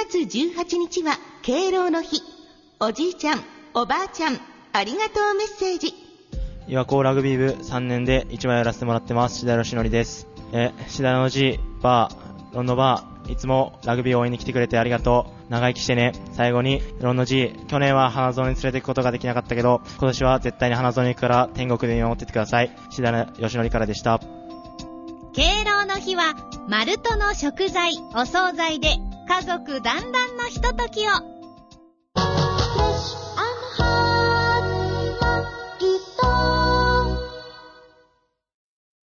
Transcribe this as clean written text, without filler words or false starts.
月18日は敬老の日。おじいちゃん、おばあちゃん、ありがとうメッセージ。 岩高ラグビー部3年で1話やらせてもらってます、志田よしのりです。志田のG、バー、ロンのバー、いつもラグビー応援に来てくれてありがとう。長生きしてね。最後に、ロンのG、去年は花園に連れて行くことができなかったけど、今年は絶対に花園に行くから天国で見守っててください。志田よしのりからでした。 敬老の日は、マルトの食材、お惣菜で家族団らんのひとときを